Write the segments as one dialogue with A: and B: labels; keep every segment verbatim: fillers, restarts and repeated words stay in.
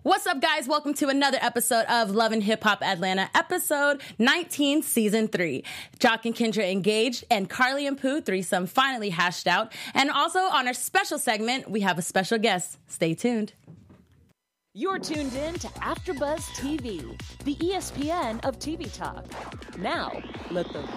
A: What's up, guys? Welcome to another episode of Love and Hip Hop Atlanta, episode nineteen, season three. Jock and Kendra engaged, and Carly and Pooh threesome finally hashed out. And also on our special segment, we have a special guest. Stay tuned.
B: You're tuned in to AfterBuzz T V, the E S P N of T V talk. Now, let the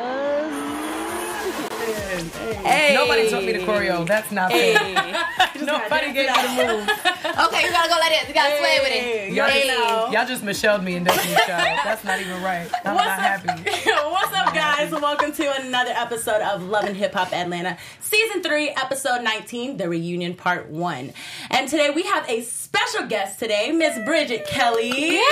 B: buzz begin.
C: Hey. Nobody taught me to choreo. That's not fair.
A: Hey.
C: Nobody gave me the move.
D: Okay, you gotta go like this. You gotta
C: Hey.
D: sway with it.
C: Y'all,
D: Hey.
C: just, y'all just Michelle'd me in Destiny's Child. That's not even right. I'm
A: What's
C: not
A: up?
C: happy.
A: What's up, guys? Welcome to another episode of Love and Hip Hop Atlanta, season three, episode nineteen, the reunion part one. And today we have a special guest today, Miss Bridget Kelly.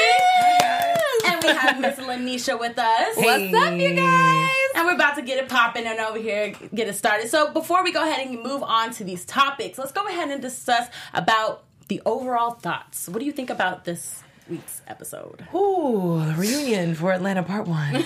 C: Yes.
A: And we have Miss Lanisha with us.
C: Hey.
D: What's up, you guys?
A: And we're about to get it popping and over here get it started. So before we go ahead and move on to these topics, let's go ahead and discuss about the overall thoughts. What do you think about this week's episode?
C: Ooh, the reunion for Atlanta Part One.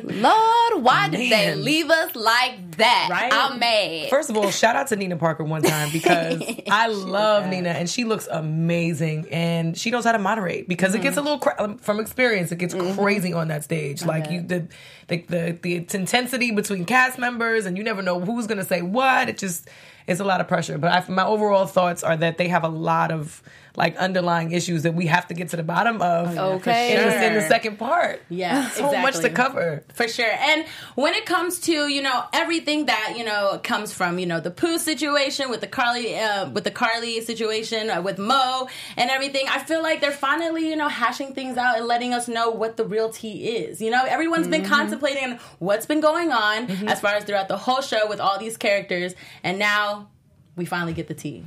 D: Lord, why did they
C: Man.
D: leave us like that?
A: Right?
D: I'm mad.
C: First of all, shout out to Nina Parker one time because I love Nina and she looks amazing and she knows how to moderate because mm-hmm. it gets a little cra- from experience. It gets mm-hmm. crazy on that stage. I like bet. you, the, the the the intensity between cast members and you never know who's gonna say what. It just it's a lot of pressure. But I, my overall thoughts are that they have a lot of like underlying issues that we have to get to the bottom of.
D: Okay.
C: in,
A: sure.
C: the, in the second part.
A: Yeah,
C: so
A: exactly.
C: much to cover.
A: For sure. And when it comes to, you know, everything that, you know, comes from, you know, the Pooh situation with the Carly, uh, with the Carly situation uh, with Mo and everything, I feel like they're finally, you know, hashing things out and letting us know what the real tea is. You know, everyone's mm-hmm. been contemplating what's been going on mm-hmm. as far as throughout the whole show with all these characters. And now we finally get the tea.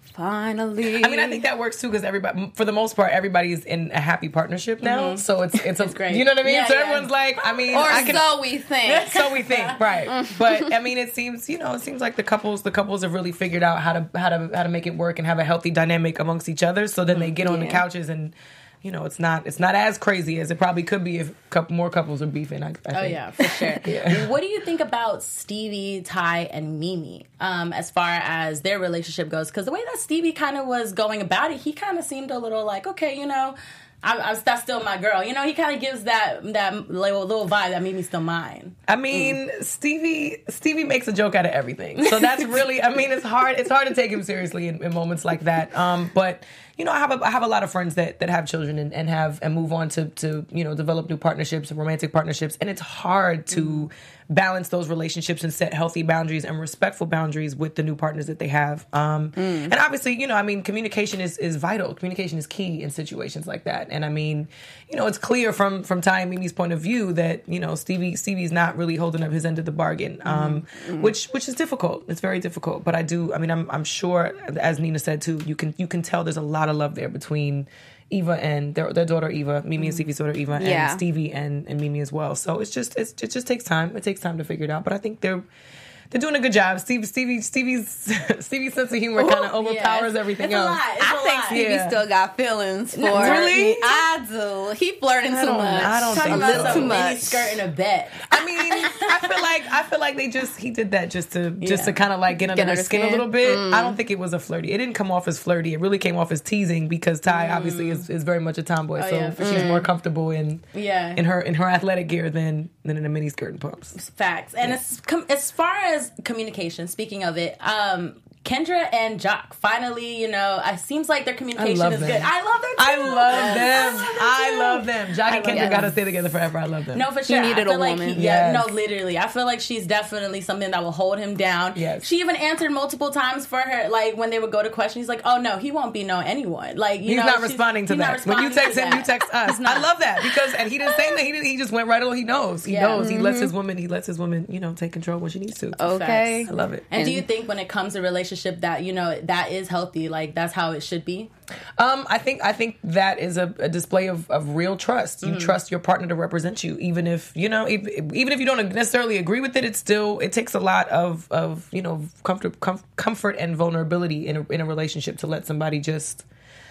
D: Finally.
C: I mean, I think that works too because everybody, for the most part, everybody's in a happy partnership now. Mm-hmm. So it's it's, a,
A: it's great.
C: You know what I mean?
A: Yeah,
C: so
A: yeah.
C: everyone's like, I mean,
D: or
C: I can,
D: so we think.
C: so we think, right? But I mean, it seems you know, it seems like the couples, the couples have really figured out how to how to how to make it work and have a healthy dynamic amongst each other. So then they get on
D: Yeah.
C: the couches and. You know, it's not it's not as crazy as it probably could be if couple, more couples are beefing. I, I
A: Oh,
C: think.
A: yeah, for sure.
C: Yeah.
A: What do you think about Stevie, Ty, and Mimi um, as far as their relationship goes? Because the way that Stevie kind of was going about it, he kind of seemed a little like, okay, you know, I, I, that's still my girl. You know, he kind of gives that that little, little vibe that Mimi's still mine.
C: I mean, mm. Stevie Stevie makes a joke out of everything. So that's really, I mean, it's hard it's hard to take him seriously in, in moments like that. Um, but you know, I have a, I have a lot of friends that, that have children and, and have and move on to, to you know develop new partnerships, romantic partnerships, and it's hard to mm. balance those relationships and set healthy boundaries and respectful boundaries with the new partners that they have. Um, mm. And obviously, you know, I mean, communication is, is vital. Communication is key in situations like that. And I mean, you know, it's clear from from Ty and Mimi's point of view that you know Stevie Stevie's not really holding up his end of the bargain, um, mm. which which is difficult. It's very difficult. But I do. I mean, I'm I'm sure, as Nina said too, you can you can tell there's a lot of love there between Eva and their, their daughter Eva, Mimi and Stevie's daughter Eva,
D: yeah.
C: and Stevie and, and Mimi as well. So it's just it's, it just takes time. It takes time to figure it out. But I think they're they're doing a good job. Steve Stevie Stevie's Stevie's sense of humor kind of overpowers
A: yeah,
C: everything
A: it's
C: else.
A: A lot. It's
D: I
A: a
D: think
A: lot.
D: Stevie
C: Yeah.
D: still got feelings for
C: Really?
D: I do. He flirting
C: I
D: too
C: don't-
D: much.
C: I don't
A: Talking
C: think
A: about
C: so.
A: some
D: too
A: mini
D: much.
A: skirt in a bed.
C: I mean, I feel like I feel like they just he did that just to just
A: Yeah.
C: to kind of like get under
D: Get
C: her
D: under
C: skin,
D: skin.
C: a little bit.
D: Mm.
C: I don't think it was a flirty. It didn't come off as flirty. It really came off as teasing because Ty obviously is, is very much a tomboy,
A: Oh,
C: so
A: yeah, for
C: she's
A: sure.
C: more comfortable in
A: Yeah.
C: in her in her athletic gear than than in a mini skirt and pumps.
A: Facts. And as, com- as far as communication, speaking of it, um, Kendra and Jock finally, you know, it seems like their communication
C: love
A: is
C: them.
A: good. I love them too.
C: I love them.
A: I
C: I
A: love
C: love them. Jock and
A: love
C: Kendra
A: them.
C: gotta stay together forever. I love them.
A: No, for sure.
D: needed
A: I feel
D: a
A: like
D: woman.
A: He, yeah,
C: Yes.
A: no, literally. I feel like she's definitely something that will hold him down.
C: Yes.
A: She even answered multiple times for her, like when they would go to questions. He's like, "Oh no, he won't be no anyone." Like you
C: He's
A: know,
C: not
A: she's-
C: responding to
A: he's not
C: that. When you
A: responding
C: text
A: to
C: him,
A: that.
C: you text us.
A: He's not.
C: I love that because, and he didn't say that. He didn't. He just went right along. He knows. He
A: Yeah.
C: knows. He lets his woman. He lets his woman. You know, take control when she needs to.
D: Okay.
A: Facts.
C: I love it.
A: And, do you think when it comes to relationship that you know that is healthy? Like that's how it should be.
C: Um, I think I think that is a, a display of, of real trust. You mm. trust your partner to represent you, even if you know, if, even if you don't necessarily agree with it. It still it takes a lot of, of you know comfort com- comfort and vulnerability in a, in a relationship to let somebody just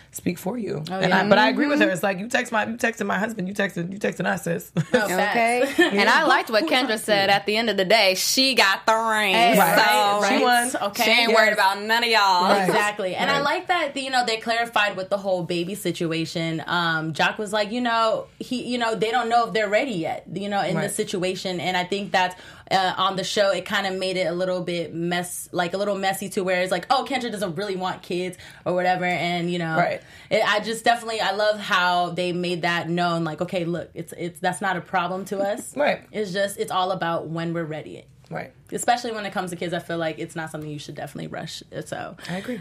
C: speak for you.
A: Oh,
C: and
A: yeah.
C: I, but I agree with her. It's like you text my, you texted my husband, you texted, you texted us, sis.
A: Oh,
D: Okay.
A: facts.
D: And I liked what Kendra said. At the end of the day, she got the ring.
A: Hey,
C: Right.
D: So
C: She won.
A: Okay.
D: she ain't
C: Yes.
D: worried about none of y'all.
C: Right.
A: Exactly. And I
C: Right.
A: like that, you know, they clarified with the whole baby situation. Um, Jock was like, you know, he, you know, they don't know if they're ready yet, you know, in
C: Right.
A: this situation. And I think that's, uh, on the show, it kind of made it a little bit mess, like a little messy to where it's like, oh, Kendra doesn't really want kids or whatever. And, you know,
C: Right.
A: it, I just definitely, I love how they made that known. Like, okay, look, it's, it's, that's not a problem to us.
C: Right.
A: It's just, it's all about when we're ready.
C: Right.
A: Especially when it comes to kids, I feel like it's not something you should definitely rush. So
C: I agree.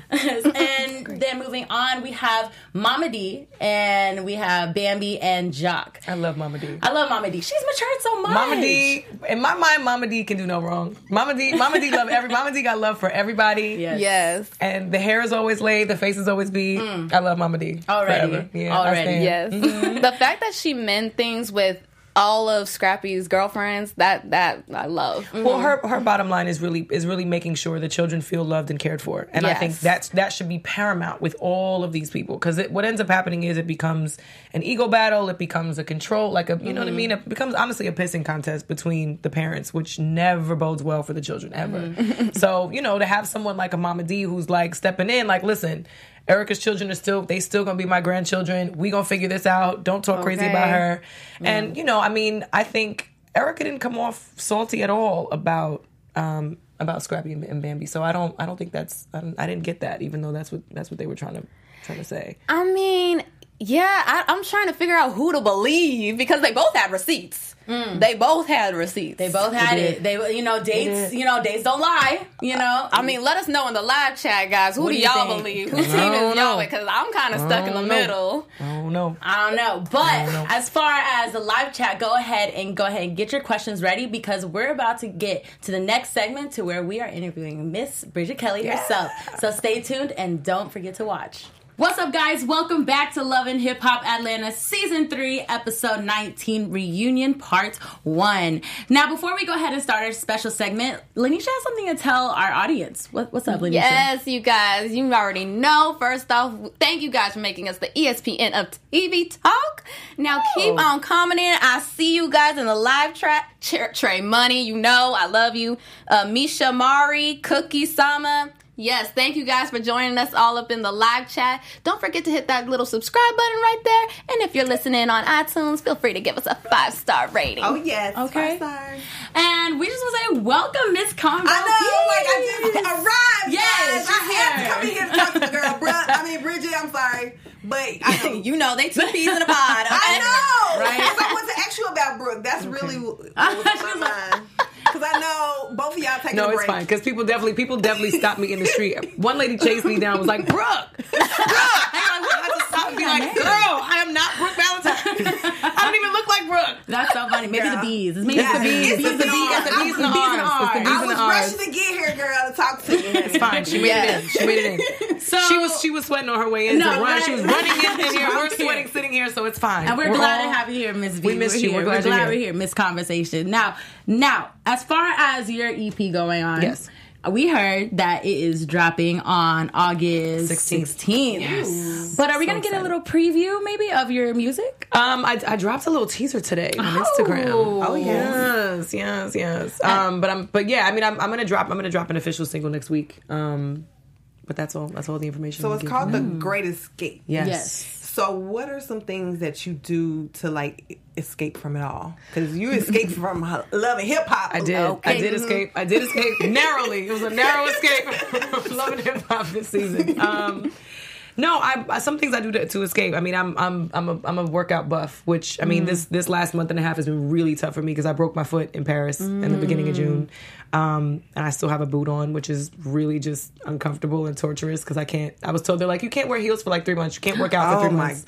A: and then moving on, we have Mama D and we have Bambi and Jock.
C: I love Mama D.
A: I love Mama D. She's matured so much.
C: Mama D, in my mind, Mama D can do no wrong. Mama D, Mama D love every. Mama D got love for everybody.
A: Yes.
D: Yes.
C: And the hair is always laid, the face is always beat. I love Mama D.
A: Already.
C: Forever. Yeah, I
A: Already.
C: stand.
D: Yes.
C: Mm-hmm.
D: The fact that she meant things with all of Scrappy's girlfriends, that that I love.
C: Well, her her bottom line is really is really making sure the children feel loved and cared for, and I
D: Yes.
C: think that's that should be paramount with all of these people, because what ends up happening is it becomes an ego battle, it becomes a control, like a you know what I mean, it becomes honestly a pissing contest between the parents, which never bodes well for the children ever. So you know, to have someone like a Mama D who's like stepping in, like, listen, Erica's children are still, they still gonna be my grandchildren. We gonna figure this out. Don't talk crazy
D: Okay.
C: about her. And, you know, I mean, I think Erica didn't come off salty at all about, um, about Scrappy and, and Bambi. So I don't, I don't think that's, I, don't, I didn't get that, even though that's what, that's what they were trying to, trying to say.
D: I mean, yeah, I, I'm trying to figure out who to believe because they both had receipts. They both had receipts.
A: They both had
C: did.
A: it. They, you know, dates.
C: did.
A: You know, dates don't lie. You know.
D: I mean, let us know in the live chat, guys. Who
A: What
D: do
A: do you
D: y'all
A: think?
D: believe? Whose team
C: I
D: is
C: don't know.
D: y'all with? Because I'm kind of stuck in the
C: don't know.
D: middle.
C: Oh, no.
A: I don't know. But
C: don't know.
A: as far as the live chat, go ahead and go ahead and get your questions ready because we're about to get to the next segment to where we are interviewing Miss Bridget Kelly herself. So stay tuned and don't forget to watch. What's up, guys? Welcome back to Love and Hip Hop Atlanta Season three, Episode nineteen, Reunion Part one. Now, before we go ahead and start our special segment, Lanisha has something to tell our audience. What, what's up, Lanisha?
D: Yes, you guys, you already know. First off, thank you guys for making us the E S P N of T V Talk. Now keep on commenting. I see you guys in the live chat. Ch- Trey Money, you know, I love you. Uh, Misha Mari, Cookie Sama. Yes, thank you guys for joining us all up in the live chat. Don't forget to hit that little subscribe button right there. And if you're listening on iTunes, feel free to give us a five-star rating.
E: Oh, yes.
A: Okay.
E: Five stars.
A: And we just want to say, welcome, Miss Convo.
E: I know, like, I just arrived.
A: Yes,
E: guys. I
A: she's
E: had
A: here.
E: to come in here to talk to the girl, bruh. I mean, Bridget, I'm sorry. But I know.
D: You know, they two peas in a pod. Okay?
E: I know.
A: Right.
E: Because I want to ask you about Brooke. That's really what was on my mind. Because I know both of y'all taking
C: No,
E: a
C: it's
E: break.
C: fine, because people definitely, people definitely stopped me in the street. One lady chased me down, was like, Brooke! Brooke! I had to stop and be like, girl, I am not Brooke Valentine. I don't even look like Brooke.
A: That's so funny. Maybe
E: Girl.
A: the bees. It's maybe
E: Yeah,
A: the bees.
E: it's
C: It's the bees, it's the bees and the
A: Bees and
C: R's. It's the
A: R's.
C: bees
E: I
C: and
E: was
C: the R's.
E: rushing to get here, girl, to talk to you.
C: It's fine. She made
D: Yes.
C: it in. She made it in.
A: So
C: She was she was sweating on her way in
A: No,
C: to run.
A: right.
C: She was running in, in here. We're
A: Okay.
C: sweating sitting here, so it's fine.
A: And we're, glad
C: all-
A: to have you here, Miss V.
C: We missed you.
A: Here.
C: We're glad you're here.
A: we're here, Miss Conversation. Now, now, as far as your E P going on,
C: Yes.
A: we heard that it is dropping on August
C: sixteenth.
A: sixteenth.
C: Yes.
A: But are we
C: So
A: going to get a
C: excited.
A: little preview, maybe, of your music?
C: Um, I, I dropped a little teaser today on
A: Oh.
C: Instagram.
A: Oh,
C: yes, yes, yes. Um, but I'm, but yeah, I mean, I'm, I'm gonna drop, I'm gonna drop an official single next week. Um, but that's all. That's all the information.
E: So
C: I'm
E: it's
C: giving.
E: called The Great Escape.
C: Yes.
A: Yes.
E: So what are some things that you do to, like, escape from it all? Because you escaped from love and hip-hop.
C: I did.
E: Okay.
C: I did escape. I did escape narrowly. It was a narrow escape from love and hip hop this season. Um, no, I some things I do to, to escape. I mean, I'm I'm I'm a I'm a workout buff, which I mean this this last month and a half has been really tough for me because I broke my foot in Paris in the beginning of June, um, and I still have a boot on, which is really just uncomfortable and torturous because I can't. I was told they're like, you can't wear heels for like three months. You can't work out for
E: Oh,
C: three
E: my
C: months.
E: God.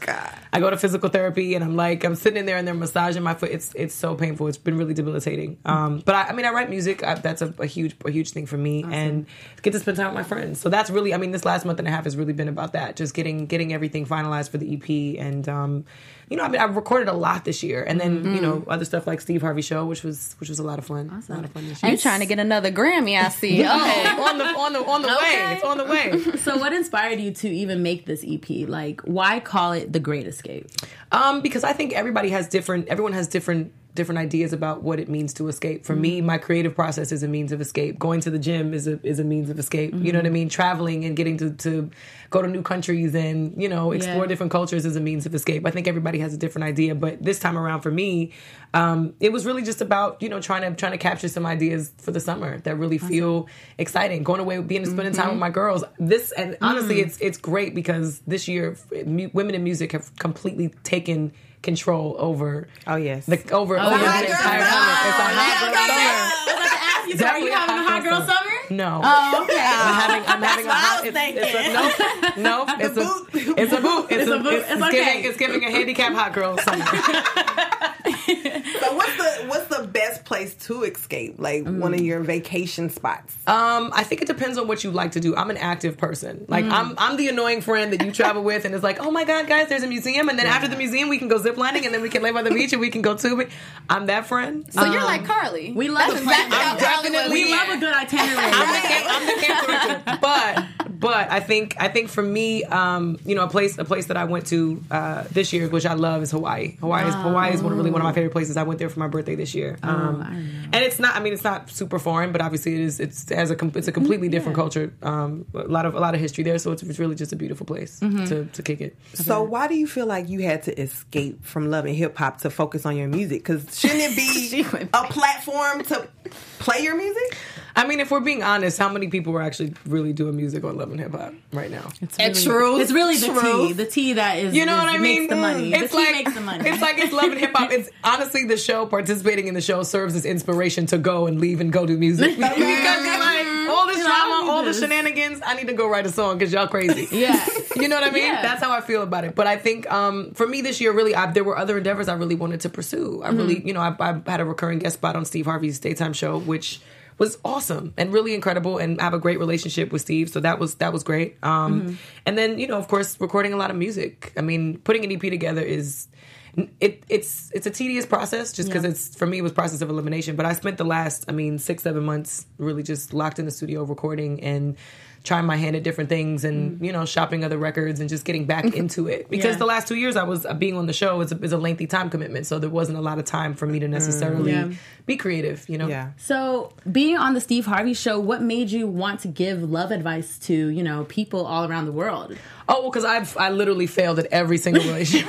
C: I go to physical therapy, and I'm like, I'm sitting in there, and they're massaging my foot. It's it's so painful. It's been really debilitating. Um, but I, I mean, I write music. I, that's a, a huge a huge thing for me, awesome. And get to spend time with my friends. So that's really, I mean, this last month and a half has really been about that. Just getting getting everything finalized for the E P, and um, you know, I mean, I've recorded a lot this year, and then mm-hmm. you know, other stuff like Steve Harvey Show, which was which was a lot of fun. Awesome. A lot of fun this year.
D: You trying to get another Grammy? I see.
A: Okay,
C: on the on the on the
A: okay.
C: way. It's on the way.
A: So, what inspired you to even make this E P? Like, why call it The Great Escape?
C: Um, because I think everybody has different. Everyone has different. different ideas about what it means to escape. For mm-hmm. me, my creative process is a means of escape. Going to the gym is a is a means of escape. Mm-hmm. You know what I mean? Traveling and getting to, to go to new countries and, you know, explore yeah. different cultures is a means of escape. I think everybody has a different idea, but this time around for me, um, it was really just about, you know, trying to trying to capture some ideas for the summer that really awesome. Feel exciting. Going away, being spending mm-hmm. time with my girls. This and honestly, mm. it's it's great because this year, mu- women in music have completely taken control over
E: oh yes
C: the over,
A: oh,
C: over
A: yeah.
C: the entire summer. It's a hot girl summer.
A: I was about to ask you, so are you having a hot girl summer?
C: No.
A: Oh, okay.
C: I'm having I'm having a hot.
A: It's,
C: it's a, no, no. It's a it's a boot. It's,
A: it's
C: a,
A: a boot.
C: It's,
A: it's
C: it's
A: okay.
C: giving it's giving a handicap hot girl summer.
E: So what's the what's the best place to escape? Like mm. one of your vacation spots?
C: Um, I think it depends on what you like to do. I'm an active person. Like mm. I'm I'm the annoying friend that you travel with, and it's like, oh my god, guys, there's a museum, and then yeah. after the museum we can go ziplining, and then we can lay by the beach, and we can go tubing. I'm that friend.
D: So um, you're like Carly.
A: We love
D: That's exactly
C: I'm definitely
A: we love a good itinerary.
C: I'm the camp, I'm the camp director, but. But I think I think for me, um, you know, a place a place that I went to uh, this year, which I love, is Hawaii. Hawaii is, oh. Hawaii is one, really one of my favorite places. I went there for my birthday this year, um, oh, and it's not. I mean, it's not super foreign, but obviously it is. It's it has a it's a completely yeah. different culture. Um, a lot of a lot of history there, so it's, it's really just a beautiful place mm-hmm. to, to kick it.
E: So why do you feel like you had to escape from loving hip hop to focus on your music? Because shouldn't it be a platform to play your music?
C: I mean, if we're being honest, how many people are actually really doing music on Love and Hip Hop right now?
A: It's really, it's true. It's really the
E: true.
A: tea. The tea that is,
C: you know
A: is,
C: what I mean?
A: makes the money.
C: It's
A: the
C: like,
A: tea makes the money.
C: It's like it's Love and Hip Hop. It's honestly the show, participating in the show serves as inspiration to go and leave and go do music. Because you're like, all this drama, all the shenanigans, I need to go write a song because y'all crazy.
A: Yeah.
C: You know what I mean?
A: Yeah.
C: That's how I feel about it. But I think um, for me this year, really, I, there were other endeavors I really wanted to pursue. I really, mm-hmm. you know, I, I had a recurring guest spot on Steve Harvey's daytime show, which was awesome and really incredible, and I have a great relationship with Steve, so that was that was great. Um, mm-hmm. And then, you know, of course, recording a lot of music. I mean, putting an E P together is it it's it's a tedious process, just because yeah. it's for me it was process of elimination. But I spent the last, I mean, six seven months really just locked in the studio recording and trying my hand at different things, and mm. you know, shopping other records and just getting back into it. Because yeah. the last two years I was uh, being on the show is a, is a lengthy time commitment, so there wasn't a lot of time for me to necessarily mm. yeah. be creative. You know.
E: Yeah.
A: So being on the Steve Harvey show, what made you want to give love advice to, you know, people all around the world?
C: Oh, well, because I've I literally failed at every single relationship.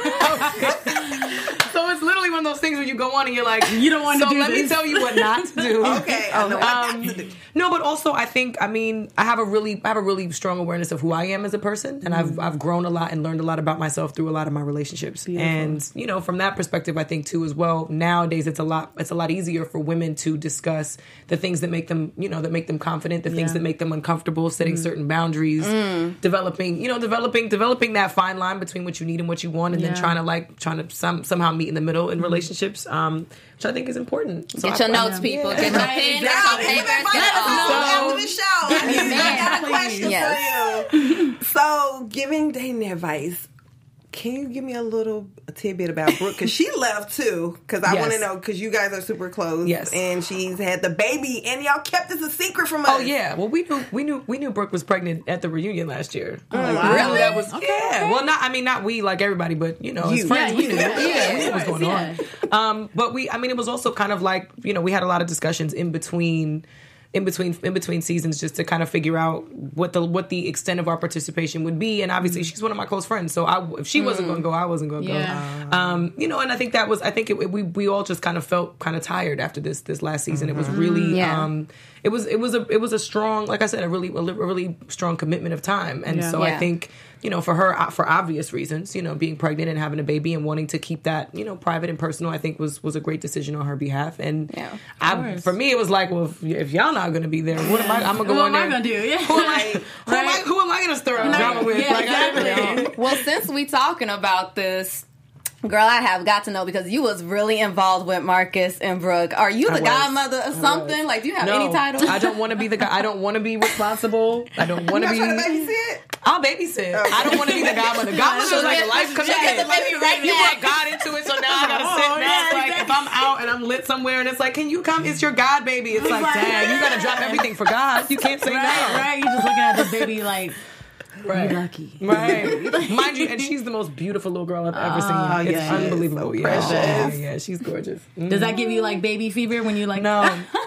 C: So it's literally one of those things where you go on and you're like,
A: you don't want to
C: so
A: do
C: let
A: this.
C: me tell you what not to do.
E: Okay, I know what
C: um,
E: not to do.
C: No, but also I think, I mean, I have a really I have a really strong awareness of who I am as a person, and mm. I've I've grown a lot and learned a lot about myself through a lot of my relationships. Beautiful. And you know, from that perspective, I think too as well, nowadays it's a lot it's a lot easier for women to discuss the things that make them, you know, that make them confident, the things yeah. that make them uncomfortable, setting mm. certain boundaries, mm. developing, you know, developing developing that fine line between what you need and what you want, and yeah. then trying to like trying to some, somehow meet in the middle in mm. relationships, um, which I think is important. So
D: get your
C: I,
D: notes,
C: I,
D: people.
C: Yeah.
D: Get your pen, get your paper.
E: Let us know after the show. I got a question
D: yes.
E: for you. So, giving dating advice, can you give me a little a tidbit about Brooke? Because she left too. Because I yes. want to know, because you guys are super close.
C: Yes.
E: And she's had the baby, and y'all kept this a secret from us.
C: Oh yeah. Well, we knew we knew we knew Brooke was pregnant at the reunion last year.
E: Oh,
C: like,
E: wow.
C: Really? That was
A: okay,
C: yeah.
A: okay.
C: Well, not I mean not we like everybody, but you know,
E: You.
C: as friends
A: Yeah,
C: we
A: you
C: knew.
A: knew.
C: Yeah,
A: Yeah,
C: we knew what was going
A: yeah.
C: on. Um, but we, I mean, it was also kind of like, you know, we had a lot of discussions in between. In between, in between seasons, just to kind of figure out what the what the extent of our participation would be, and obviously she's one of my close friends, so I, if she wasn't going to go, I wasn't going to
A: yeah.
C: go. Um, you know, and I think that was, I think it, we we all just kind of felt kind of tired after this this last season. Mm-hmm. It was really,
D: yeah.
C: um, it was it was a it was a strong, like I said, a really a really strong commitment of time, and
A: yeah.
C: so
D: Yeah.
C: I think. You know, for her, for obvious reasons, you know, being pregnant and having a baby and wanting to keep that, you know, private and personal, I think was was a great decision on her behalf. And
D: yeah,
C: I, for me, it was like, well, if, if y'all not going to be there, what am I? I'm gonna go
A: what
C: on
A: am
C: there.
A: I gonna do? Yeah.
C: Who am I? Who am I? Who am I going to stir up drama with?
A: Yeah,
C: Like,
A: exactly.
C: I,
D: well, since we talking about this, Girl, I have got to know because you was really involved with Marcus and Brooke. Are you the
C: was.
D: godmother or something? Like, do you have
C: No,
D: any title?
C: I don't want to be the guy. I don't want to be responsible. I don't want to be.
E: Trying to babysit?
C: I'll babysit. I don't want to be the godmother. Godmother is like a life commitment.
D: right
C: You
D: back.
C: brought God into it, so now I gotta sit back. Like if I'm out and I'm lit somewhere and it's like, can you come? It's your God baby. It's like, dang, you gotta drop everything for God. You can't say
A: Right,
C: no.
A: right. You're just looking at this baby like,
C: Right.
A: you're lucky.
C: Right. Mind you, and she's the most beautiful little girl I've ever seen.
A: Oh,
C: It's
A: yeah.
C: unbelievable.
E: So
C: yeah.
E: precious.
C: Yeah, yeah, she's gorgeous. Mm.
A: Does that give you like baby fever when you like?
C: No.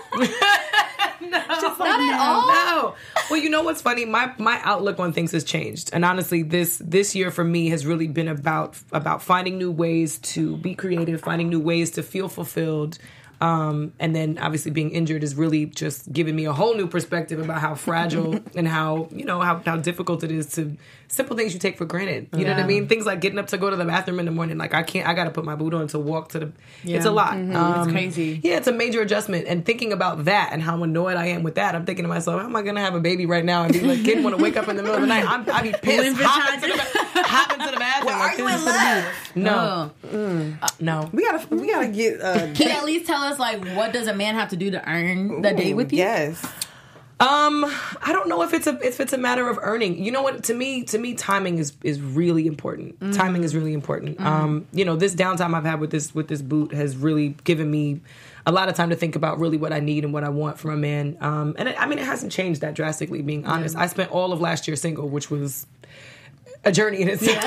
D: Not at all.
C: No. Well, you know what's funny? My my outlook on things has changed, and honestly, this this year for me has really been about about finding new ways to be creative, finding new ways to feel fulfilled. Um, and then obviously being injured is really just giving me a whole new perspective about how fragile and how, you know, how, how difficult it is to simple things you take for granted. You know what I
A: Yeah.
C: mean? Things like getting up to go to the bathroom in the morning. Like I can't, I got to put my boot on to walk to the, it's a lot. Um,
A: It's crazy.
C: Yeah, it's a major adjustment. And thinking about that and how annoyed I am with that, I'm thinking to myself, how am I going to have a baby right now and be like, kid want to wake up in the middle of the night? I'm, I'd be pissed. Hop into, the, hop into the bathroom.
E: Well,
C: like,
E: are you
C: this
E: in
C: is gonna be-
E: love?
C: No. No.
E: We gotta, we gotta get. Uh,
A: Can you at least tell us like what does a man have to do to earn the date with you?
E: Yes.
C: Um, I don't know if it's a if it's a matter of earning. You know what? To me, to me, timing is is really important.
A: Mm-hmm.
C: Timing is really important. Mm-hmm. Um, you know, this downtime I've had with this with this boot has really given me a lot of time to think about really what I need and what I want from a man. Um, and it, I mean, it hasn't changed that drastically. Being honest, I spent all of last year single, which was a journey in itself.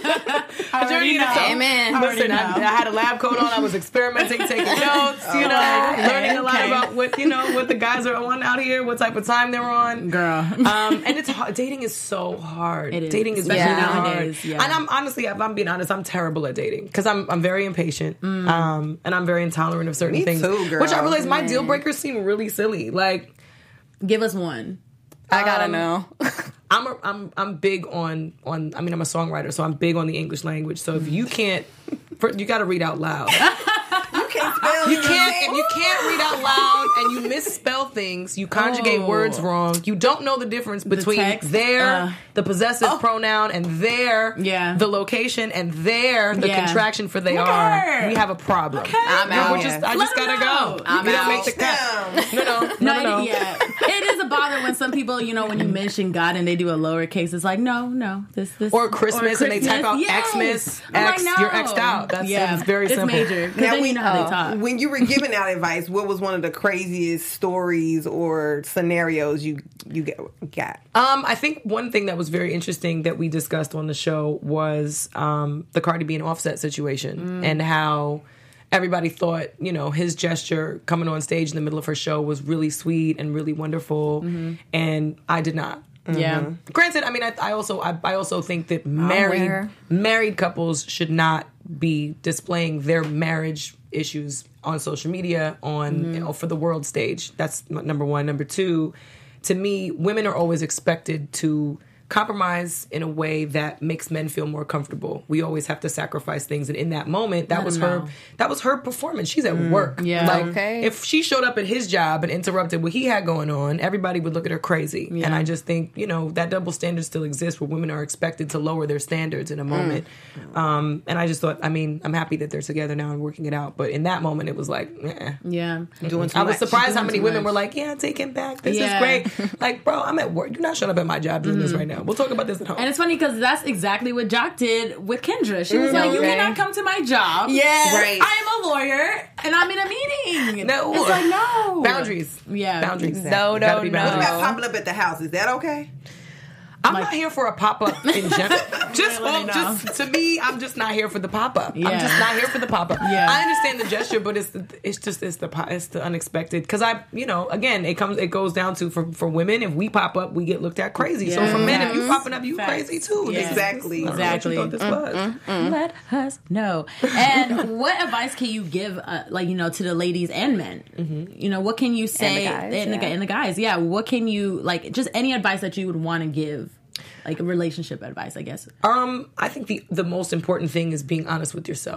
C: a journey in itself.
D: Amen.
C: Listen, I, I had a lab coat on. I was experimenting, taking notes. You know,
A: Okay,
C: learning a lot
A: okay.
C: about what you know what the guys are on out here, what type of time they're on.
A: Girl.
C: Um, and it's hard. Dating is so hard.
A: It is.
C: Dating is
A: Especially
C: really
A: nowadays,
C: hard.
A: yeah.
C: And I'm honestly, if I'm being honest, I'm terrible at dating because I'm I'm very impatient. Um, and I'm very intolerant of certain
E: Me
C: things.
E: too, girl.
C: Which I realize my deal breakers seem really silly. Like
A: Give us one.
D: I gotta
C: Um,
D: know.
C: I'm a, I'm I'm big on on. I mean, I'm a songwriter, so I'm big on the English language. So if you can't, for, you got to read out loud.
E: You can't spell.
C: You can't if you can't read out loud and you misspell things, you conjugate
A: Oh.
C: words wrong. You don't know the difference between
A: text,
C: their
A: uh,
C: the possessive pronoun and their
A: Yeah.
C: the location and their the
A: Yeah.
C: contraction for they
A: Look
C: are.
A: at her.
C: We have a problem.
D: I'm
C: No,
D: out.
C: we're just I
A: Let
C: just
A: them
C: gotta
A: know.
C: go.
D: I'm
C: we don't
D: out.
C: make the cut. No, no, no,
A: No,
C: no, no.
A: it- yeah, it is a bother when some people, you know, when you mention God and they do a lowercase, it's like, no, no, this, this,
C: Or Christmas, and they type out
A: Yes.
C: Xmas,
A: I'm
C: X,
A: like, no.
C: you're X'd out. That's
A: yeah,
C: it's very
A: it's
C: simple.
A: major because
E: Now
A: then
E: we-
A: you know how
E: uh,
A: they talk.
E: When you were giving out advice, what was one of the craziest stories or scenarios you you got?
C: Um, I think one thing that was very interesting that we discussed on the show was um, the Cardi B and Offset situation and how everybody thought, you know, his gesture coming on stage in the middle of her show was really sweet and really wonderful, and I did not.
A: Yeah.
C: Granted, I mean, I, I also I, I also think that
D: where?
C: married married couples should not be displaying their marriage issues on social media on you know, for the world stage. That's n- number one. Number two, to me, women are always expected to compromise in a way that makes men feel more comfortable. We always have to sacrifice things, and in that moment, that
A: Let
C: was
A: them
C: her
A: know.
C: that was her performance. She's at work.
A: Yeah.
C: Like,
D: Okay.
C: if she showed up at his job and interrupted what he had going on, everybody would look at her crazy.
A: Yeah.
C: And I just think, you know, that double standard still exists where women are expected to lower their standards in a moment. Um, and I just thought, I mean, I'm happy that they're together now and working it out. But in that moment, it was like, eh.
A: Yeah.
E: Doing too
C: I was
E: much.
C: surprised how
A: doing
C: many
A: too
C: women
A: much.
C: were like, yeah, take him back. This
A: Yeah.
C: is great. Like, bro, I'm at work. You're not showing up at my job doing this right now. We'll talk about this at home.
A: And it's funny because that's exactly what Jock did with Kendra. She was like, you
D: Okay.
A: cannot come to my job.
D: Yes.
E: Right.
A: I am a lawyer and I'm in a meeting.
C: No.
A: It's like, no.
C: Boundaries.
A: Yeah.
C: Boundaries.
D: No,
C: Gotta
D: no,
C: be
D: no.
E: What
C: boundaries.
E: about popping up at the house? Is that okay?
C: I'm
A: Like-
C: not here for a pop up in general. Just,
A: Really,
C: well,
A: no.
C: just to me, I'm just not here for the pop up. I'm
A: Yeah.
C: just not here for the pop up.
A: Yeah.
C: I understand the gesture, but it's the, it's just it's the po- it's the unexpected. Because I, you know, again, it comes it goes down to for for women, if we pop up, we get looked at crazy. So
A: Yeah.
C: for men, if you
A: Facts.
C: popping up, you
A: Facts.
C: crazy too.
A: Yeah.
E: Exactly.
C: I don't know what
A: Exactly.
C: you thought this was.
A: Let us know. And what advice can you give, uh, like, you know, to the ladies and men? You know, what can you say?
D: guys,
A: and, the,
D: yeah.
A: and the guys, yeah. What can you, like, just any advice that you would want to give? Like, relationship advice, I guess.
C: Um, I think the the most important thing is being honest with yourself.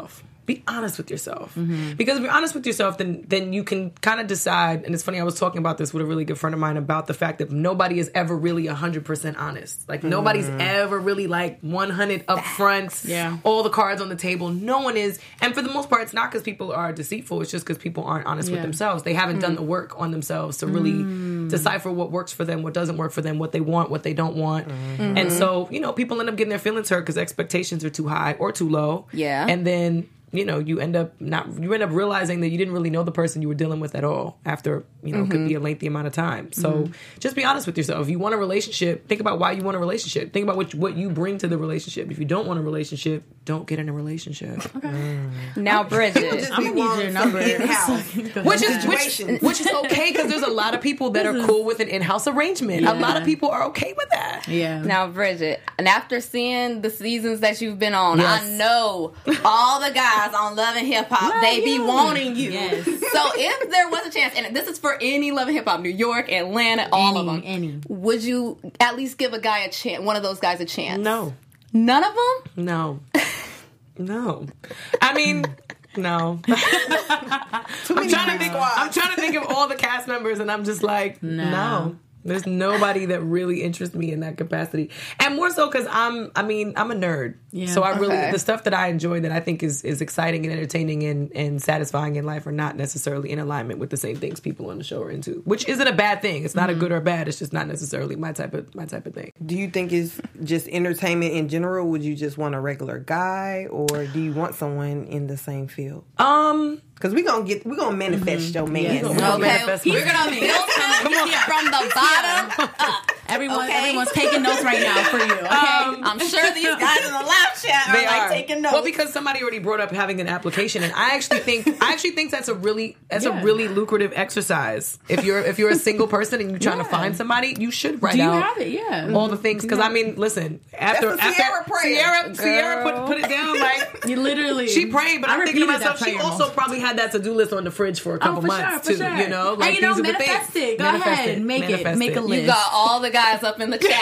C: be honest with yourself. Mm-hmm. Because if you're honest with yourself, then then you can kind of decide. And it's funny, I was talking about this with a really good friend of mine about the fact that nobody is ever really one hundred percent honest. Like, mm-hmm. nobody's ever really like one hundred up front,
A: yeah.
C: all the cards on the table. No one is. And for the most part, it's not because people are deceitful. It's just because people aren't honest yeah. with themselves. They haven't mm-hmm. done the work on themselves to really mm-hmm. decipher what works for them, what doesn't work for them, what they want, what they don't want. Mm-hmm. And so, you know, people end up getting their feelings hurt because expectations are too high or too low.
D: Yeah.
C: And then, you know, you end up not, you end up realizing that you didn't really know the person you were dealing with at all after, you know, mm-hmm. it could be a lengthy amount of time. So mm-hmm. just be honest with yourself. If you want a relationship, think about why you want a relationship. Think about what, what you bring to the relationship. If you don't want a relationship, don't get in a relationship.
D: Okay. Mm. Now, Bridget,
A: I'm going to need your number.
C: which is which, which is okay because there's a lot of people that are cool with an in-house arrangement. Yeah. A lot of people are okay with that.
A: Yeah.
D: Now, Bridget, and after seeing the seasons that you've been on, yes. I know all the guys on Love and Hip Hop, they be you. wanting you.
A: Yes.
D: So if there was a chance, and this is for any Love and Hip Hop, New York, Atlanta, all
A: any,
D: of them,
A: any.
D: would you at least give a guy a chance, one of those guys a chance?
C: No.
D: None of them?
C: No. No. I mean, no. I'm trying to think. I'm trying to think of all the cast members, and I'm just like, no. no. There's nobody that really interests me in that capacity. And more so because I'm, I mean, I'm a nerd. Yeah. So I really, okay. the stuff that I enjoy that I think is, is exciting and entertaining and, and satisfying in life are not necessarily in alignment with the same things people on the show are into, which isn't a bad thing. It's not mm-hmm. a good or bad. It's just not necessarily my type of, my type of thing.
E: Do you think it's just entertainment in general? Would you just want a regular guy or do you want someone in the same field?
C: Um...
E: Because we're going to get, we're going to manifest mm-hmm. your man.
C: Yeah.
D: Okay,
C: manifest
D: we're going to build him from the bottom up.
A: Everyone,
D: okay.
A: Everyone's taking notes right now for you, okay?
D: Um, I'm sure these guys in the live chat are,
C: they
D: like
C: are.
D: taking notes.
C: Well, because somebody already brought up having an application, and I actually think I actually think that's a really that's yeah. a really lucrative exercise. If you're if you're a single person and you're trying yeah. to find somebody, you should write
A: Do you
C: out
A: have it? Yeah.
C: all the things. Because I mean, listen, after
E: that's
C: after
E: Sierra,
C: Sierra, Sierra put put it down like
A: you literally
C: she prayed, but
A: I
C: I'm thinking to myself,
A: she
C: also probably had that to do list on the fridge for a couple
A: oh, for
C: months
A: sure,
C: too.
A: Sure.
C: You know, like
A: and, you know,
C: these are the
A: manifest
C: things.
A: it. Go
C: manifest
A: ahead,
C: it.
A: make
C: manifest
A: it, make a list.
D: You got all the guys up in the chat.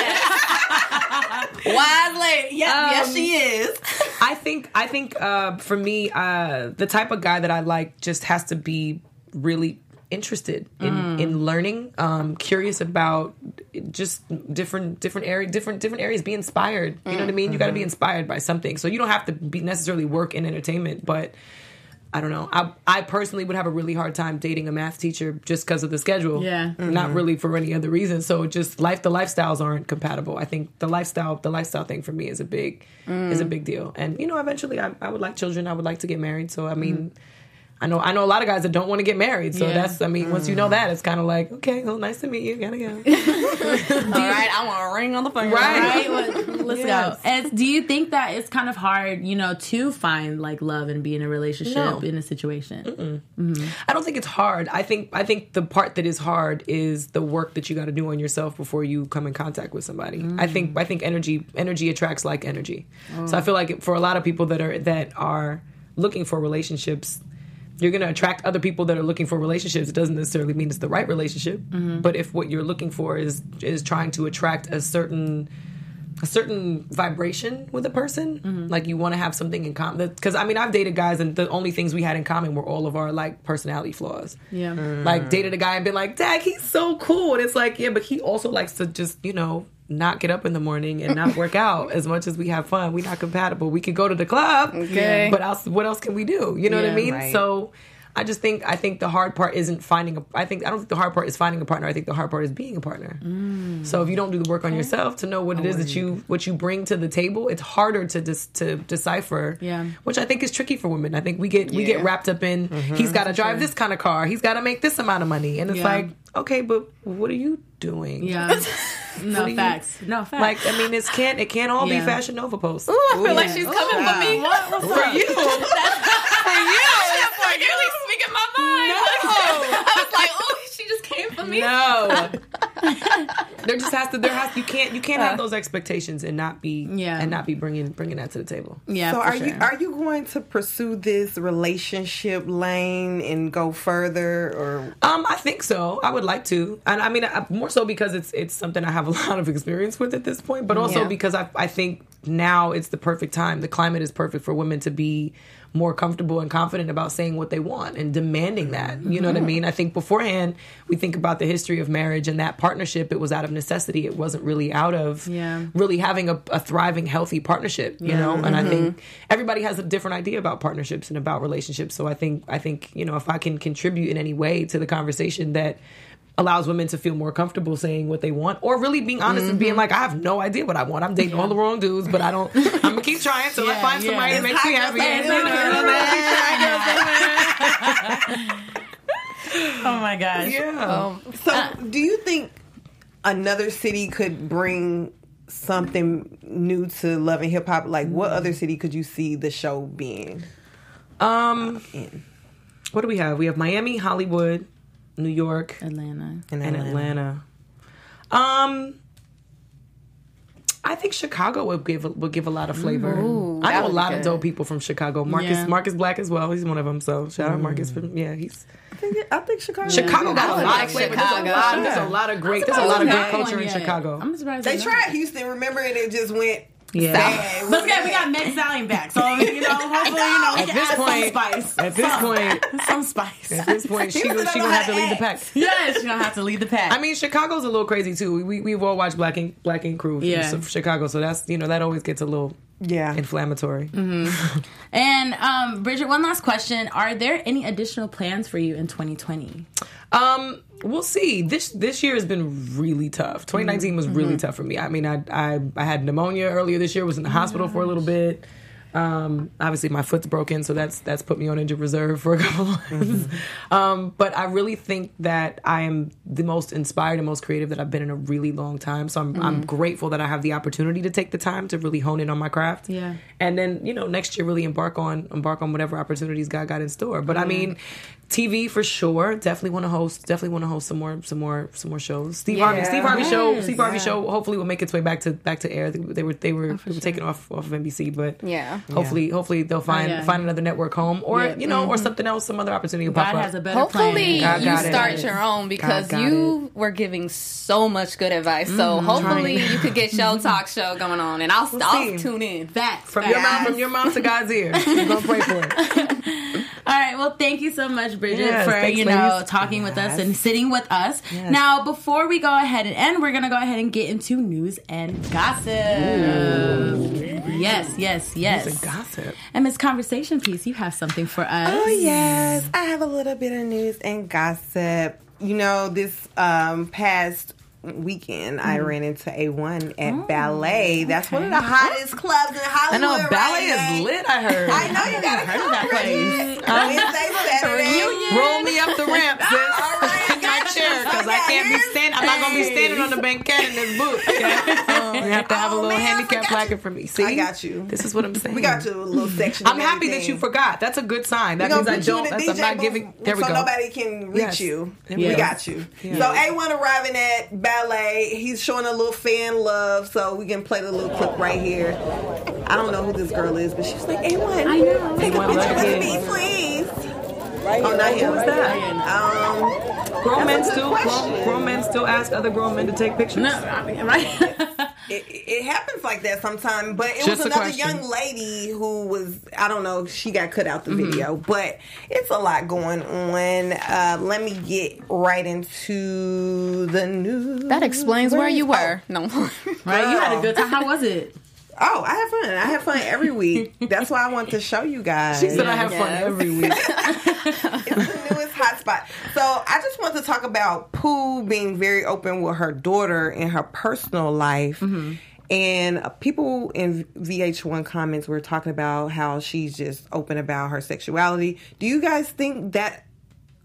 D: Yes. Wise lady. Yes, um, yes, she is.
C: I think I think uh, for me, uh, the type of guy that I like just has to be really interested in, mm. in learning, um, curious about just different different area, different different areas. Be inspired. You know what I mean? You got to be inspired by something. So you don't have to be necessarily work in entertainment, but I don't know. I I personally would have a really hard time dating a math teacher just because of the schedule.
A: Yeah. Mm-hmm.
C: Not really for any other reason. So just life, the lifestyles aren't compatible. I think the lifestyle, the lifestyle thing for me is a big, mm. is a big deal. And you know, eventually, I, I would like children. I would like to get married. So I mean. Mm. I know I know a lot of guys that don't want to get married. So yeah. that's, I mean, mm. once you know that, it's kind of like, okay, well, nice to meet you. Gotta go.
D: All right, I want a ring on the finger.
A: Right. right? Let's
C: yes.
A: go. And do you think that it's kind of hard, you know, to find like love and be in a relationship
C: no.
A: in a situation?
C: Mm-hmm. I don't think it's hard. I think I think the part that is hard is the work that you got to do on yourself before you come in contact with somebody. Mm. I think I think energy energy attracts like energy. Oh. So I feel like for a lot of people that are that are looking for relationships, you're going to attract other people that are looking for relationships. It doesn't necessarily mean it's the right relationship. Mm-hmm. But if what you're looking for is is trying to attract a certain a certain vibration with a person, mm-hmm. like you want to have something in common. Because, I mean, I've dated guys and the only things we had in common were all of our, like, personality flaws.
A: Yeah. Mm.
C: Like, dated a guy and been like, Dag, he's so cool. And it's like, yeah, but he also likes to just, you know, not get up in the morning and not work out as much as we have fun. We're not compatible. We could go to the club,
D: okay.
C: but else, what else can we do? You know
A: yeah,
C: what I mean?
A: Right.
C: So I just think I think the hard part isn't finding a. I think I don't think the hard part is finding a partner. I think the hard part is being a partner. Mm. So if you don't do the work on okay. yourself to know what it is that you what you bring to the table, it's harder to dis, to decipher.
A: Yeah.
C: Which I think is tricky for women. I think we get yeah. we get wrapped up in mm-hmm. he's got to drive sure. this kind of car. He's got to make this amount of money, and it's yeah. like, okay, but what are you doing?
A: Yeah. No facts. You, no facts.
C: Like, I mean, it can't it can't all yeah. be Fashion Nova posts.
D: Ooh, I feel
A: Ooh,
D: like
A: yeah.
D: she's
A: Ooh,
D: coming
A: wow.
D: for me.
A: What? What's
C: for
A: up?
C: you.
D: For you. Like, you're like speaking my mind.
C: No.
D: I was like, oh, she just came for me.
C: No. there just has to there has you can't you can't have those expectations and not be
A: Yeah.
C: and not be bringing bringing that to the table.
A: Yeah.
E: So
A: for
E: are
A: sure.
E: you are you going to pursue this relationship lane and go further, or
C: Um, I think so. I would like to, and I mean, I, more so because it's it's something I have a lot of experience with at this point, but also
A: Yeah.
C: because I I think now it's the perfect time. The climate is perfect for women to be more comfortable and confident about saying what they want and demanding that. You know what I mean? I think beforehand we think about the history of marriage and that partnership. It was out of necessity. It wasn't really out of
A: Yeah.
C: really having a, a thriving, healthy partnership. You know, and I think everybody has a different idea about partnerships and about relationships. So I think I think you know if I can contribute in any way to the conversation that allows women to feel more comfortable saying what they want, or really being honest and being like, I have no idea what I want. I'm dating all the wrong dudes, but I don't. I'm gonna keep trying till I
A: Yeah,
C: find
A: yeah.
C: somebody that
A: It's
C: makes me happy.
A: It's Oh my gosh.
C: Yeah.
E: so? Do you think another city could bring something new to Love and Hip Hop? Like, what other city could you see the show being
C: Um.
E: in?
C: What do we have? We have Miami, Hollywood, New York,
A: Atlanta.
E: In
C: and Atlanta. Um. I think Chicago would give would give a lot of flavor.
D: Ooh,
C: I
D: that
C: know a
D: would be
C: lot of
D: good.
C: dope people from Chicago. Marcus
A: Yeah.
C: Marcus Black as well. He's one of them. So shout out Marcus. For, yeah, he's
E: I think, I think Chicago.
C: Chicago got
D: I
C: a
D: would
C: lot
D: like
C: of flavor.
D: Chicago.
C: There's a lot, there's a lot of great. There's a lot of great culture in Chicago.
A: I'm surprised
E: They
A: not.
E: tried Houston, remember, and it just went
C: Yeah.
E: bad.
A: But okay, we got Meg Stallion back, so you know, hopefully, you know, we
C: At
A: can
C: this
A: add
C: point-
A: some spice.
C: At this
A: some,
C: point,
A: some spice.
C: at this point, she
E: Houston
C: she
E: don't
C: gonna
E: know
C: have to
E: how to
C: lead the pack.
E: act.
A: Yes, you don't have to lead the pack.
C: I mean, Chicago's a little crazy too. We, we we've all watched Black Ink Black Ink Crew from
A: Yeah.
C: from Chicago, so that's you know that always gets a little
E: Yeah.
C: inflammatory.
A: and um, Bridget, one last question: are there any additional plans for you in twenty twenty?
C: Um, we'll see. This this year has been really tough. twenty nineteen was really tough for me. I mean, I I, I had pneumia earlier this year. Was in the hospital for a little bit. Um, obviously my foot's broken, so that's that's put me on injured reserve for a couple of months. Um, but I really think that I am the most inspired and most creative that I've been in a really long time. So I'm I'm grateful that I have the opportunity to take the time to really hone in on my craft.
A: Yeah.
C: And then, you know, next year really embark on embark on whatever opportunities God got in store. But I mean, T V for sure. Definitely want to host. Definitely want to host some more, some more, some more shows. Steve Harvey, Steve Harvey
A: Yes.
C: show. Steve Harvey
E: Yeah.
C: show. Hopefully, will make its way back to back to air. They, they were they were, they were taken off off of N B C, but
D: Yeah.
C: Hopefully, hopefully they'll find
A: yeah.
C: find another network home, or
A: Yeah.
C: you know, or something else, some other opportunity will pop
A: God
C: up.
A: has a better
D: Hopefully
A: plan.
C: God
D: you
C: got it.
D: start your own because
C: got
D: you were giving so much good advice. So hopefully you could get your talk show going on, and I'll, I'll
C: see.
D: tune in.
A: Facts.
C: from
A: facts.
C: your mom, from your mom to God's ear. We're gonna pray for it.
A: All right. Well, thank you so much, Bridget,
C: Yes,
A: for
C: thanks,
A: you know
C: ladies.
A: talking with us and sitting with us. Now, before we go ahead and end, we're gonna go ahead and get into news and gossip. Yes, yes, yes.
C: It's a gossip.
A: And Miss Conversation Piece, you have something for us.
E: Oh yes, I have a little bit of news and gossip. You know, this um, past weekend, I ran into A one at Ballet. That's one of the hottest clubs in
C: I
E: Hollywood.
C: know ballet
E: right
C: is
E: now.
C: lit. I heard.
E: I know you gotta
A: Heard
E: come,
A: of that
E: Bridget.
A: place.
E: Wednesday, Saturday.
C: Roll me up the ramp, sis.
E: All right,
C: Take my
E: got you.
C: chair because I
E: Okay,
C: can't be
E: here's-
C: standing. I'm not gonna be standing on the banquette in this booth. Okay? You have to have a
E: Oh,
C: little
E: man, I
C: handicap
E: forgot
C: placard
E: you.
C: for me. See,
E: I got you.
C: This is what I'm saying.
E: We got you a little section.
C: I'm
E: of
C: happy that
E: everything.
C: you forgot. That's a good sign. That
E: We
C: means
E: gonna
C: I
E: put you in
C: don't.
E: the
C: That's,
E: D
C: I'm
E: J
C: not
E: booth
C: giving. There we
E: so
C: go.
E: nobody can reach
C: Yes.
E: you.
C: There
E: We
C: we go.
E: got you. So A one arriving at Ballet. He's showing a little fan love, so we can play the little clip right here. I don't know who this girl is, but she's like, A one,
A: I know.
E: take
C: A
E: a
C: one,
E: picture
C: right
E: with
C: here.
E: me, please. Oh, not him.
C: Who's that?
E: Um,
C: Grown men
E: That's a good
C: still. Grown,
E: question.
C: grown men still ask other grown men to take pictures.
A: No, I mean, right?
E: it, it happens like that sometimes, but it
C: Just
E: was
C: a
E: another
C: question.
E: young lady who was, I don't know, she got cut out the
C: Mm-hmm.
E: video, but it's a lot going on. Uh, let me get right into the news.
D: That explains where you
E: Oh.
D: were. No.
A: Right? You had a good time. How was it?
E: Oh, I have fun. I have fun every week. That's why I want to show you guys.
C: She said I have fun
D: Yes.
C: every week.
E: It's the newest hotspot. So I just want to talk about Pooh being very open with her daughter in her personal life. And uh, people in V H one comments were talking about how she's just open about her sexuality. Do you guys think that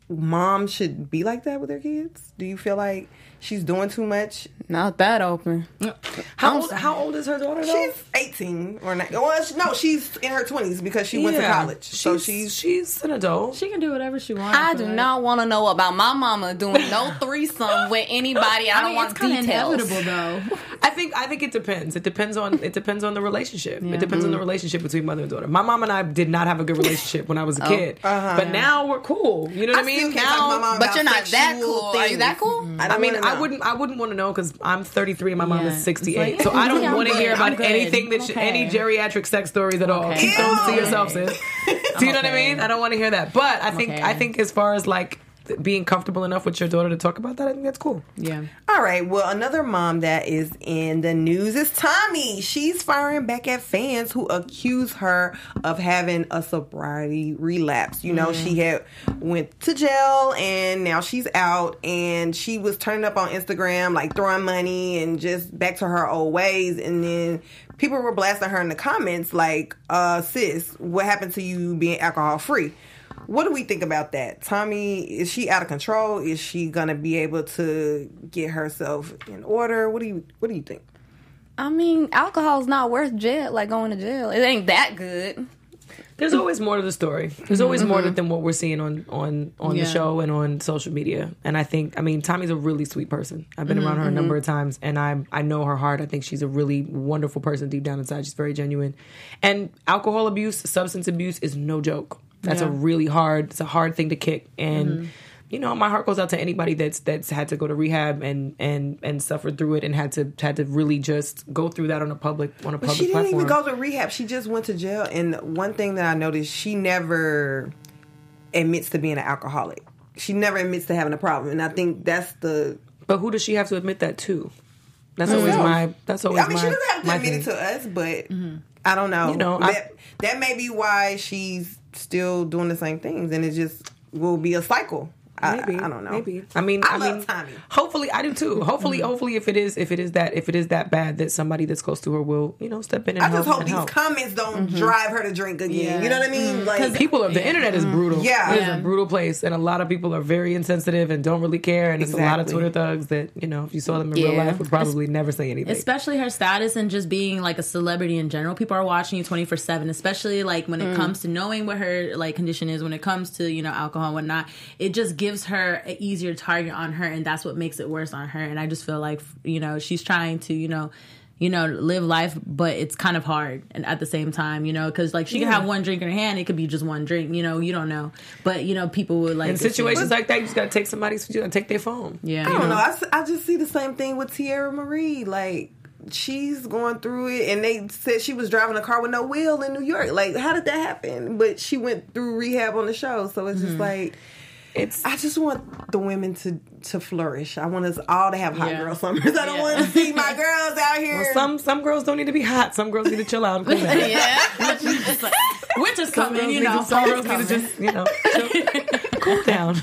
E: moms should be like that with their kids? Do you feel like she's doing too much?
D: Not that open.
C: How old, how old is her daughter, though?
E: She's eighteen or not. Well, she- no, she's in her twenties because she went to
C: Yeah.
E: college. So she's
C: she's an adult.
A: She can do whatever she wants.
D: I do not want to know about my mama doing no threesome with anybody. I,
A: I
D: don't
A: mean,
D: want
A: it's kind of
D: details.
A: inevitable, though.
C: I think I think it depends. It depends on it depends on the relationship. It depends on the relationship between mother and daughter. My mom and I did not have a good relationship when I was a kid, but now we're cool. You know what I,
E: I still
C: mean?
E: can't talk to my
C: Now,
E: mom
D: But
E: about
D: you're not that
E: sexual
D: cool. Are you that
E: things.
D: cool?
E: I, don't
C: I mean,
E: wanna
C: I
E: know.
C: wouldn't I wouldn't want to know because I'm thirty-three and my mom
A: Yeah.
C: is sixty-eight,
A: It's like,
C: so I don't
A: yeah, I'm
C: want to
A: good.
C: hear
A: I'm
C: about
A: good.
C: anything that
A: I'm
C: should,
A: okay.
C: any geriatric sex stories at all.
A: Okay.
C: Keep those to
A: Ew.
C: yourself, sis. Do you know what I
A: okay.
C: mean? I don't want to hear that. But I think
A: okay.
C: I think as far as like being comfortable enough with your daughter to talk about that, I think that's cool.
A: Yeah.
E: All right. Well, another mom that is in the news is Tommy. She's firing back at fans who accuse her of having a sobriety relapse. You know,
A: Mm-hmm.
E: she had went to jail and now she's out, and she was turning up on Instagram like throwing money and just back to her old ways. And then people were blasting her in the comments like, uh, "Sis, what happened to you being alcohol free?" What do we think about that? Tommy, is she out of control? Is she gonna be able to get herself in order? What do you What do you think?
D: I mean, alcohol's not worth jail, like going to jail. It ain't that good.
C: There's always more to the story. There's always more than what we're seeing on on on
A: Yeah.
C: the show and on social media. And I think, I mean, Tommy's a really sweet person. I've been around her a number of times, and I I know her heart. I think she's a really wonderful person deep down inside. She's very genuine. And alcohol abuse, substance abuse is no joke. That's
A: Yeah.
C: a really hard. It's a hard thing to kick. And you know, my heart goes out to anybody that's that's had to go to rehab and and and suffered through it and had to had to really just go through that on a public on a
E: But
C: public
E: she didn't
C: platform.
E: even go to rehab. She just went to jail. And one thing that I noticed, she never admits to being an alcoholic. She never admits to having a problem. And I think that's the.
C: But who does she have to admit that to? That's always
E: Herself.
C: my. That's always
E: I mean,
C: my.
E: she doesn't have to
C: my
E: admit it
C: thing.
E: to us, but I don't know.
C: You know, I-
E: that that may be why she's still doing the same things, and it just will be a cycle. I,
C: Maybe
E: I don't know.
C: Maybe I mean
E: I
C: I,
E: love
C: mean
E: Tommy.
C: hopefully I do too. Hopefully hopefully if it is if it is that if it is that bad that somebody that's close to her will you know step in and
E: I
C: help
E: just hope
C: and
E: these
C: help.
E: comments don't drive her to drink again.
A: Yeah.
E: You know what I mean? Like
C: People of the internet is brutal.
E: Yeah.
C: It's
A: Yeah.
C: a brutal place, and a lot of people are very insensitive and don't really care. And it's a lot of
E: Exactly.
C: Twitter thugs that you know if you saw them in real
D: Yeah.
C: life would probably never say anything.
A: Especially her status and just being like a celebrity in general. People are watching you twenty-four seven, especially like when it comes to knowing what her like condition is, when it comes to, you know, alcohol and whatnot. It just gives her an easier target on her, and that's what makes it worse on her. And I just feel like, you know, she's trying to, you know, you know, live life, but it's kind of hard. And at the same time, you know, because like she can have one drink in her hand, it could be just one drink, you know, you don't know. But, you know, people would like
C: in situations like that, you just gotta take somebody's, you gotta take their phone.
A: yeah.
E: I don't know. I, s- I just see the same thing with Tierra Marie. Like she's going through it, and they said she was driving a car with no wheel in New York. Like, how did that happen? But she went through rehab on the show, so it's just like.
C: It's
E: I just want the women to, to flourish. I want us all to have hot
A: Yeah.
E: girl summers. I don't
A: Yeah.
E: want to see my girls out here.
C: well, some some girls don't need to be hot. Some girls need to chill out and cool down.
A: Yeah. It's like, winter's
C: Some
A: coming,
C: girls
A: you
C: need
A: know.
C: to, some girls
A: summer's
C: need to
A: coming.
C: just you know chill, cool down.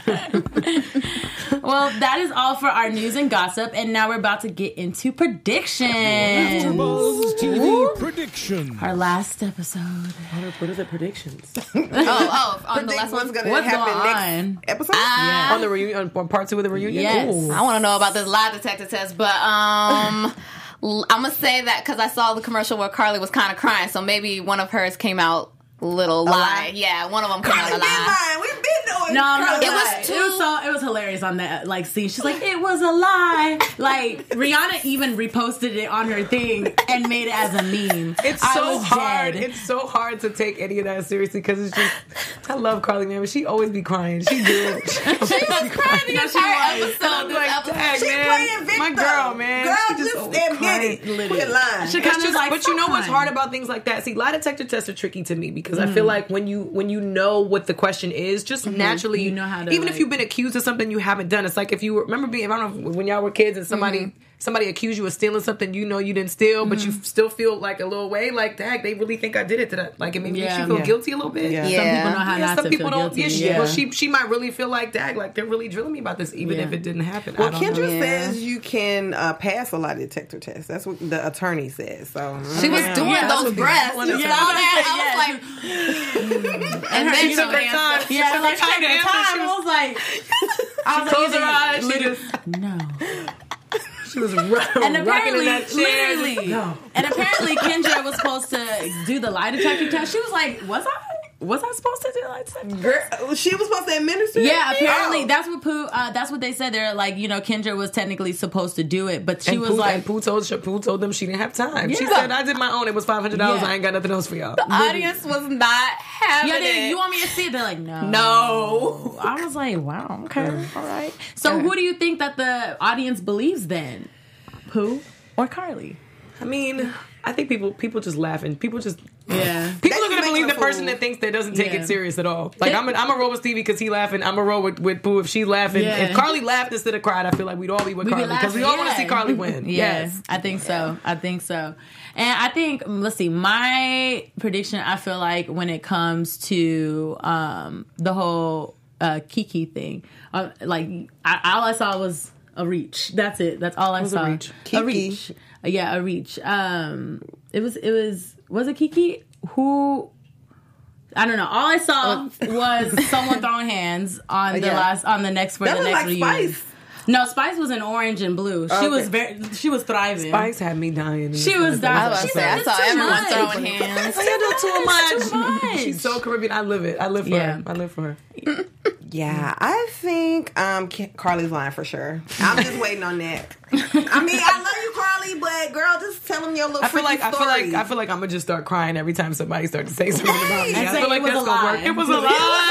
A: Well, that is all for our news and gossip, and now we're about to get into predictions.
F: AfterBuzz T V prediction.
A: Our last episode.
C: What are the predictions?
D: Oh, oh, on the
E: Predict
D: last
E: what's
D: one.
E: going to
A: What's
E: happen
A: going
E: next
A: on?
E: episode.
D: Ah.
C: On the reunion, on part two of the reunion.
A: Yes.
C: Ooh.
D: I want to know about this lie detector test, but um, l- I'm gonna say that because I saw the commercial where Carly was kind of crying, so maybe one of hers came out little lie.
E: lie?
D: Yeah, one of them came out
E: We've
D: a
E: been
D: lie.
E: lying. We've been doing
A: No, no,
E: Carly
A: it was
E: lies.
A: too. It was so. It was hilarious on that like scene. She's like, "It was a lie." Like Rihanna even reposted it on her thing and made it as a meme.
C: It's
A: I
C: so
A: was
C: hard.
A: dead.
C: It's so hard to take any of that seriously because it's just. I love Carly, man, but she always be crying. She do. She,
D: She was crying the
A: No, she
D: entire
A: was.
D: episode.
C: I'm
D: This
C: like,
D: episode.
C: dang,
E: She
C: man,
E: playing victim.
C: my girl, man.
E: Girl,
C: She
E: just
C: always
E: admit
C: crying.
E: it.
A: Literally.
E: Quit lying.
A: She
C: It's
A: kind of
C: just,
A: like,
C: but you know what's
A: fine.
C: hard about things like that? See, lie detector tests are tricky to me because I feel like when you when you know what the question is, just naturally,
A: You know how to,
C: even if
A: like-
C: you've been accused of something you haven't done. It's like if you were, remember being, I don't know, when y'all were kids and somebody somebody accused you of stealing something you know you didn't steal, but you still feel like a little way, like, dang, they really think I did it to that. Like, it makes
A: Yeah.
C: you feel
A: Yeah.
C: guilty a little bit.
E: Yeah.
A: Some
D: Yeah.
A: people know how
C: Yeah,
A: not
C: some
A: to
C: people
A: feel
C: don't.
A: guilty.
C: Yeah, she,
A: yeah.
C: well, she she might really feel like, dang, like they're really drilling me about this, even
A: Yeah.
C: if it didn't happen.
E: Well,
C: I don't
E: Kendra
C: know.
D: Yeah.
E: says you can uh, pass a lie detector test. That's what the attorney says. So
D: She was doing
A: Yeah, that's
D: those
C: what the-
D: breaths.
C: one
D: You
C: of
D: saw
C: the-
D: that? I
A: Yeah.
D: was like, And then
C: She
D: she
C: took her
D: answered.
C: time. She
A: Yeah,
C: took
A: like
C: her time to
A: taking
C: answer.
A: time.
C: She
A: I
C: was-
A: was like, I was
C: closed
A: like,
C: her eyes. She
A: literally-
C: just-
A: no.
C: She was ro-
A: And
C: rocking in
A: apparently,
C: that chair.
A: literally,
C: No.
A: and apparently, Kendra was supposed to do the lie detector test. She was like, "Was I? Was I supposed to do the lie detector?"
E: Girl, she was supposed to administer.
A: Yeah,
E: it?
A: apparently
E: Oh.
A: that's what Pooh. Uh, that's what they said. They're like, you know, Kendra was technically supposed to do it, but she
C: And
A: was
C: Pooh,
A: like,
C: and Pooh told, Pooh told them she didn't have time. She
A: Yeah.
C: said, I did my own. It was five hundred dollars.
A: Yeah.
C: I ain't got nothing else for y'all.
D: The audience was not having
A: "Yeah, they,
D: it.
A: you want me to see it?" They're like, "No,
D: No.
A: I was like, "Wow, okay, all right." So, who do you think that the audience believes then, Pooh or Carly?
C: I mean, I think people people just laughing. People just
A: Yeah.
C: people
E: They
C: are gonna
E: making
C: believe
E: a
C: the person
E: fool.
C: that thinks that doesn't take
A: Yeah.
C: it serious at all. Like
A: They-
C: I'm a, I'm a roll with Stevie because he laughing. I'm a roll with, with Pooh if she laughing.
A: Yeah.
C: If Carly laughed instead of cried, I feel like we'd all be with
A: We be
C: Carly because we
A: laughing,
C: all want to
A: yeah.
C: see Carly win.
A: Yeah,
C: Yes.
A: I think so. I think so. And I think, let's see, my prediction, I feel like when it comes to um, the whole uh, Kiki thing, uh, like, I, all I saw was a reach. That's it. That's all I
C: was a
A: saw.
C: reach?
A: A
E: Kiki.
A: reach. Uh, yeah, a reach. Um, it was, it was, was it Kiki? Who... I don't know. All I saw was someone throwing hands on the
E: Yeah.
A: last on the next for
E: That
A: the
E: looked
A: next
E: like
A: reunion.
E: Spice.
A: No, Spice was in orange and blue. She
E: Okay.
A: was very. She was thriving.
C: Spice had me dying.
A: She was
D: I
A: dying.
D: was
A: She
D: about to say,
A: said
D: I
A: it's
D: saw
A: too
D: everyone
A: much.
D: throwing hands.
C: Oh, you do too much.
A: Too much.
C: She's so Caribbean. I live it. I live for
A: Yeah.
C: her. I live for her.
E: Yeah, I think um, Ca- Carly's lying for sure. I'm just waiting on that. I mean, I love you, Carly, but girl, just tell them your little
C: I feel
E: freaky
C: like I feel
E: story.
C: like I feel like I'm gonna just start crying every time somebody starts to say something about me.
A: And
C: I
A: say
C: feel like
A: it was
C: that's
A: a
C: gonna
A: lie.
C: work. It was a
A: It was a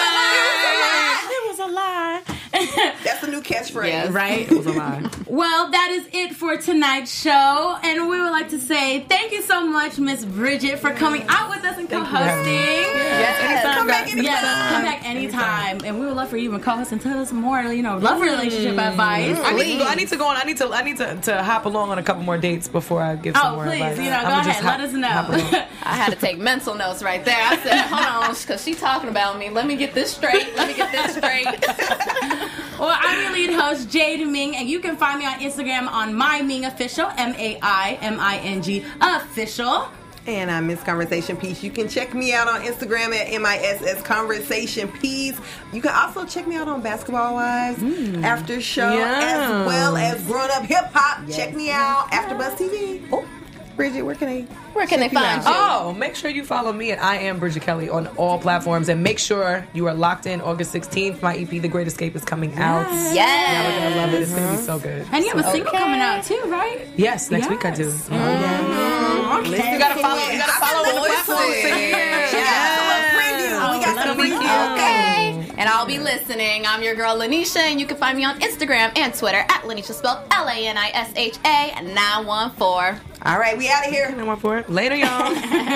C: lie.
A: It was a lie.
E: That's the new catchphrase.
D: Yes.
A: Right?
C: It was a lie.
A: Well, that is it for tonight's show. And we would like to say thank you so much, Miss Bridget, for coming out with us and
C: Thank you for having me.
A: co-hosting.
D: Yes.
E: Come back anytime.
A: Yes, come back anytime. And we would love for you to co-host and tell us more, you know, love relationship advice.
C: I need, to go, I need to go on. I need to. I need to, to hop along on a couple more dates before I give some
A: Oh,
C: more
A: please,
C: advice.
A: you know, go
C: I'ma just
A: ahead,
C: hop-
A: let us
C: hop along.
A: know.
D: I had to take mental notes right there. I said, hold on, because she talking about me. Let me get this straight. Let me get this straight.
A: Well, I'm your lead host, Jade Ming, and you can find me on Instagram on My Ming Official, M A I M I N G Official.
E: And I'm Miss Conversation Piece. You can check me out on Instagram at M I S S Conversation Piece. You can also check me out on Basketball Wives After Show,
C: Yes.
E: as well as Grown Up Hip Hop. Check me out, AfterBuzz T V. Oh, Bridget, where can I?
D: Where can they find you?
C: Oh, make sure you follow me at I am Bridget Kelly on all platforms, and make sure you are locked in August sixteenth. My E P, The Great Escape, is coming out.
D: Yes.
C: Yeah, we're gonna love it. It's gonna be so good.
A: And you have a single
D: Okay.
A: coming out too, right?
C: Yes, next week I do.
A: Yes.
C: Okay. You gotta follow. You gotta follow on the platforms.
E: Yeah,
C: Yes.
E: a preview. We got
A: Oh,
E: some
A: let me
E: preview.
D: Okay. And I'll be listening. I'm your girl, Lanisha, and you can find me on Instagram and Twitter at Lanisha, spelled L A N I S H A nine one four.
E: All right, we out of here.
C: One for it. Later, y'all.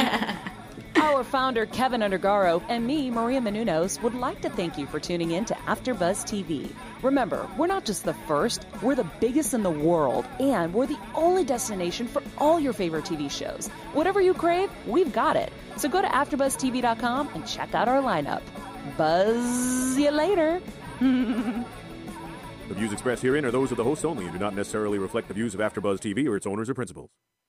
B: Our founder, Kevin Undergaro, and me, Maria Menounos, would like to thank you for tuning in to AfterBuzz T V. Remember, we're not just the first, we're the biggest in the world, and we're the only destination for all your favorite T V shows. Whatever you crave, we've got it. So go to after buzz T V dot com and check out our lineup. Buzz you later.
G: The views expressed herein are those of the hosts only and do not necessarily reflect the views of AfterBuzz T V or its owners or principals.